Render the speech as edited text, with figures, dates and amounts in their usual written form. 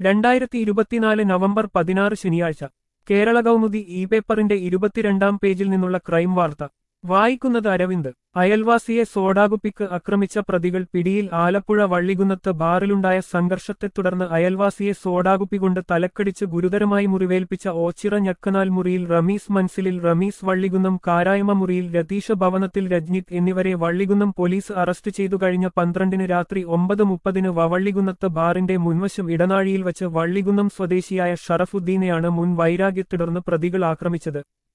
2024 November 16 ശനിയാഴ്ച Kerala Kaumudi E പേപ്പറിന്റെ 22-ാം പേജിൽ നിന്നുള്ള ക്രൈം വാർത്ത വായിക്കുന്നത് അരവിന്ദ്. അയൽവാസിയെ സോഡാകുപ്പിക്ക് ആക്രമിച്ച പ്രതികൾ പിടിയിൽ. ആലപ്പുഴ വള്ളികുന്നത്ത് ബാറിലുണ്ടായ സംഘർഷത്തെ തുടർന്ന് അയൽവാസിയെ സോഡാകുപ്പി കൊണ്ട് തലക്കടിച്ച് ഗുരുതരമായി മുറിവേൽപ്പിച്ച ഓച്ചിറ ഞക്കനാൽ മുറിയിൽ റമീസ് മൻസിലിൽ, റമീസ് വള്ളികുന്നം കാരായമ മുറിയിൽ, രതീഷ് ഭവനത്തിൽ രജ്ഞിത്ത് എന്നിവരെ വള്ളികുന്നം പോലീസ് അറസ്റ്റ് ചെയ്തു. കഴിഞ്ഞ 12-ന് രാത്രി 9:30-ന് വള്ളികുന്നത്ത് ബാറിന്റെ മുൻവശം ഇടനാഴിയിൽ വച്ച് വള്ളികുന്നം സ്വദേശിയായ ഷറഫുദ്ദീനെയാണ് മുൻ വൈരാഗ്യത്തെ തുടർന്ന് പ്രതികൾ ആക്രമിച്ചത്.